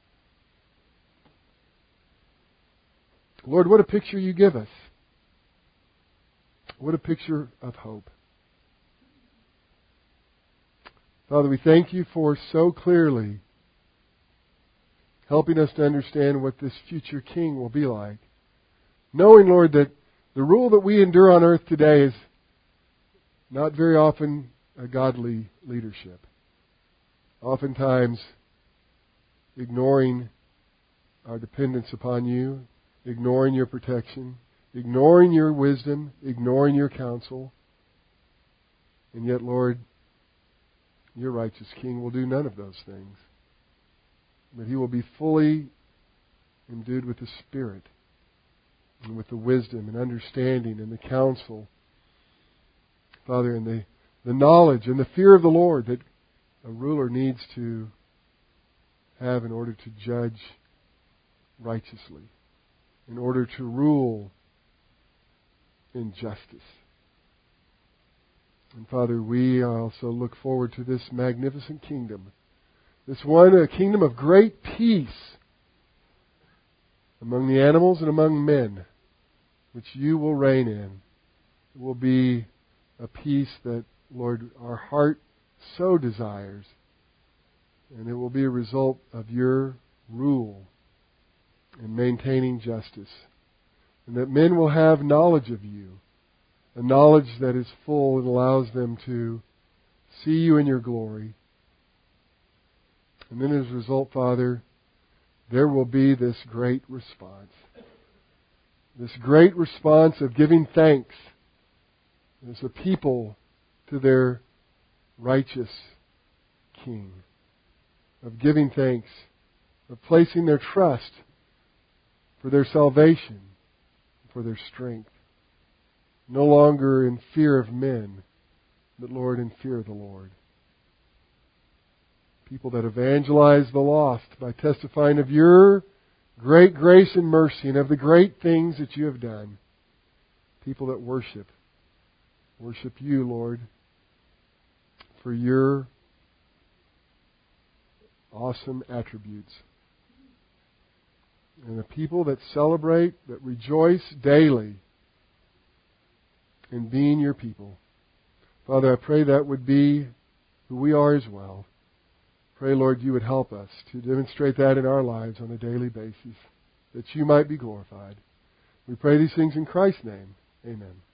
Lord, what a picture you give us. What a picture of hope. Father, we thank you for so clearly helping us to understand what this future king will be like. Knowing, Lord, that the rule that we endure on earth today is not very often a godly leadership. Oftentimes ignoring our dependence upon you, ignoring your protection, ignoring your wisdom, ignoring your counsel. And yet, Lord, your righteous King will do none of those things. But He will be fully endued with the Spirit and with the wisdom and understanding and the counsel, Father, and the, the knowledge and the fear of the Lord that a ruler needs to have in order to judge righteously, in order to rule in justice. And Father, we also look forward to this magnificent kingdom. This one, a kingdom of great peace among the animals and among men, which you will reign in. It will be a peace that, Lord, our heart so desires. And it will be a result of your rule in maintaining justice. And that men will have knowledge of you. A knowledge that is full and allows them to see you in your glory. And then as a result, Father, there will be this great response. This great response of giving thanks as a people to their righteous King. Of giving thanks, of placing their trust for their salvation, for their strength. No longer in fear of men, but, Lord, in fear of the Lord. People that evangelize the lost by testifying of your great grace and mercy and of the great things that you have done. People that worship. Worship you, Lord, for your awesome attributes. And the people that celebrate, that rejoice daily in being your people. Father, I pray that would be who we are as well. Pray, Lord, you would help us to demonstrate that in our lives on a daily basis, that you might be glorified. We pray these things in Christ's name. Amen.